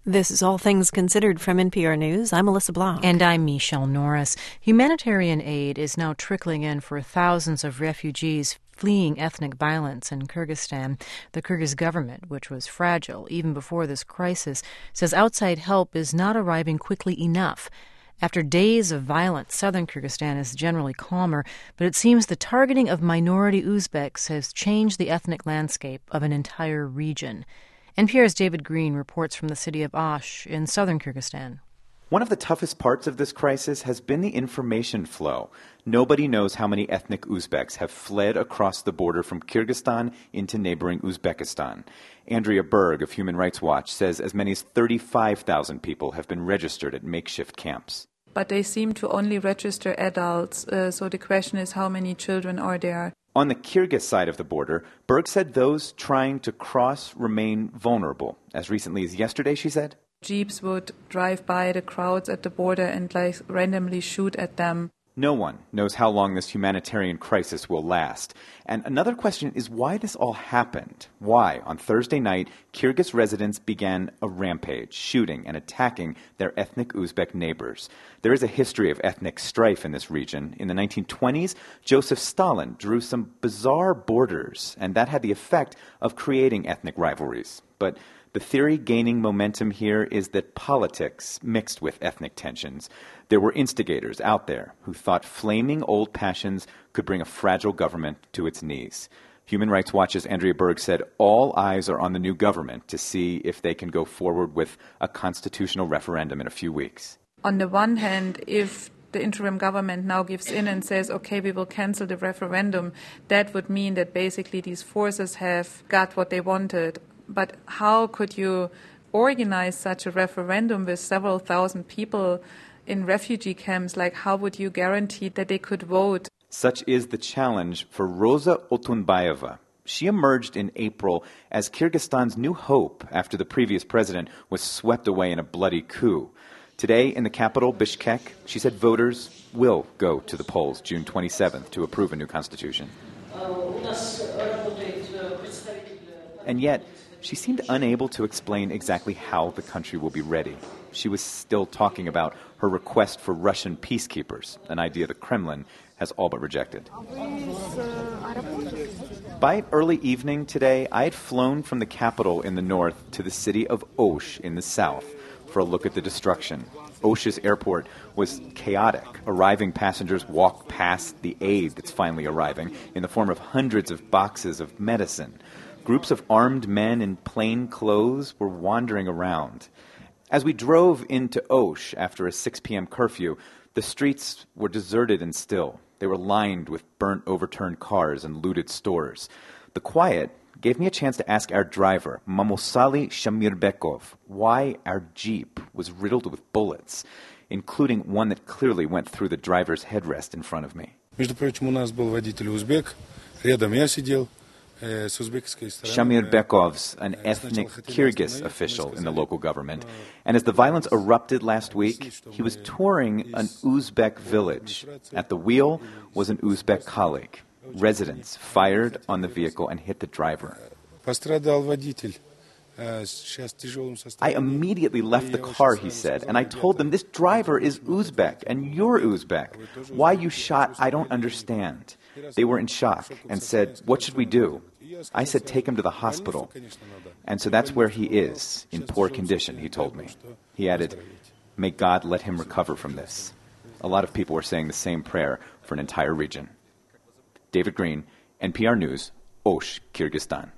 This is All Things Considered from NPR News. I'm Alyssa Blanc. And I'm Michelle Norris. Humanitarian aid is now trickling in for thousands of refugees fleeing ethnic violence in Kyrgyzstan. The Kyrgyz government, which was fragile even before this crisis, says outside help is not arriving quickly enough. After days of violence, southern Kyrgyzstan is generally calmer, but it seems the targeting of minority Uzbeks has changed the ethnic landscape of an entire region. NPR's David Green reports from the city of Osh in southern Kyrgyzstan. One of the toughest parts of this crisis has been the information flow. Nobody knows how many ethnic Uzbeks have fled across the border from Kyrgyzstan into neighboring Uzbekistan. Andrea Berg of Human Rights Watch says as many as 35,000 people have been registered at makeshift camps. But they seem to only register adults, so the question is how many children are there? On the Kyrgyz side of the border, Berg said those trying to cross remain vulnerable. As recently as yesterday, she said, Jeeps would drive by the crowds at the border and randomly shoot at them. No one knows how long this humanitarian crisis will last. And another question is why this all happened. Why, on Thursday night, Kyrgyz residents began a rampage, shooting and attacking their ethnic Uzbek neighbors. There is a history of ethnic strife in this region. In the 1920s, Joseph Stalin drew some bizarre borders, and that had the effect of creating ethnic rivalries. But the theory gaining momentum here is that politics mixed with ethnic tensions. There were instigators out there who thought flaming old passions could bring a fragile government to its knees. Human Rights Watch's Andrea Berg said all eyes are on the new government to see if they can go forward with a constitutional referendum in a few weeks. On the one hand, if the interim government now gives in and says, okay, we will cancel the referendum, that would mean that basically these forces have got what they wanted. But how could you organize such a referendum with several thousand people in refugee camps? Like, how would you guarantee that they could vote? Such is the challenge for Rosa Otunbayeva. She emerged in April as Kyrgyzstan's new hope after the previous president was swept away in a bloody coup. Today in the capital, Bishkek, she said voters will go to the polls June 27th to approve a new constitution. And yet, she seemed unable to explain exactly how the country will be ready. She was still talking about her request for Russian peacekeepers, an idea the Kremlin has all but rejected. By early evening today, I had flown from the capital in the north to the city of Osh in the south for a look at the destruction. Osh's airport was chaotic. Arriving passengers walked past the aid that's finally arriving in the form of hundreds of boxes of medicine. Groups of armed men in plain clothes were wandering around. As we drove into Osh after a 6 p.m. curfew, the streets were deserted and still. They were lined with burnt, overturned cars and looted stores. The quiet gave me a chance to ask our driver, Mamosali Shamirbekov, why our Jeep was riddled with bullets, including one that clearly went through the driver's headrest in front of me. Между прочим, у нас был водитель узбек, рядом я сидел. Shamir Bekov's an ethnic Kyrgyz official in the local government. And as the violence erupted last week, he was touring an Uzbek village. At the wheel was an Uzbek colleague. Residents fired on the vehicle and hit the driver. I immediately left the car, he said, and I told them, this driver is Uzbek, and you're Uzbek. Why you shot, I don't understand. They were in shock and said, what should we do? I said, take him to the hospital. And so that's where he is, in poor condition, he told me. He added, may God let him recover from this. A lot of people were saying the same prayer for an entire region. David Green, NPR News, Osh, Kyrgyzstan.